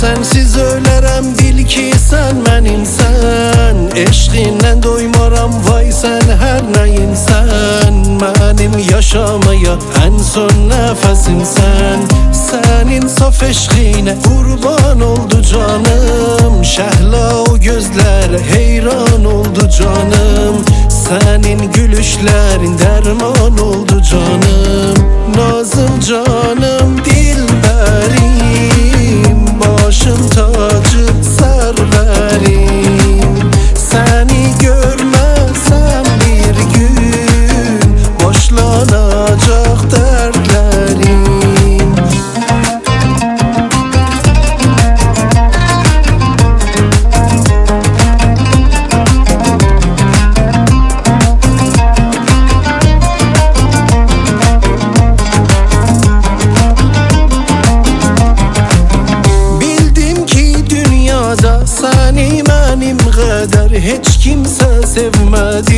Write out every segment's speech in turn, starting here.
Sensiz ölərəm bil ki sən mənimsən. Eşqindən doymaram vay sən hər nəyimsən. Mənim yaşamaya ən son nəfəsimsən. Sənin saf eşqinə qurban oldu canım. Şəhla o gözlərə heyran oldu canım. Sənin gülüşlərin dərman oldu canım. Nazım canım dilbərim, başım tacı sərvərim. Səni görməsəm bir gün başlanacaq dərdlərim. Səni mənim qədər heç kimsə sevmədi.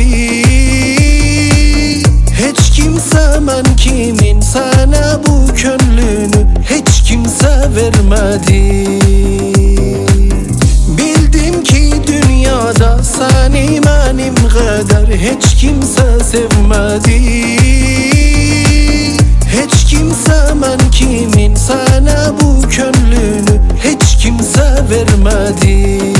Heç kimsə mən kimin sənə bu könlünü heç kimsə vermədi. Bildim ki dünyada səni mənim qədər heç kimsə sevmədi. Heç kimsə mən kimin sənə bu könlünü heç kimsə vermədi.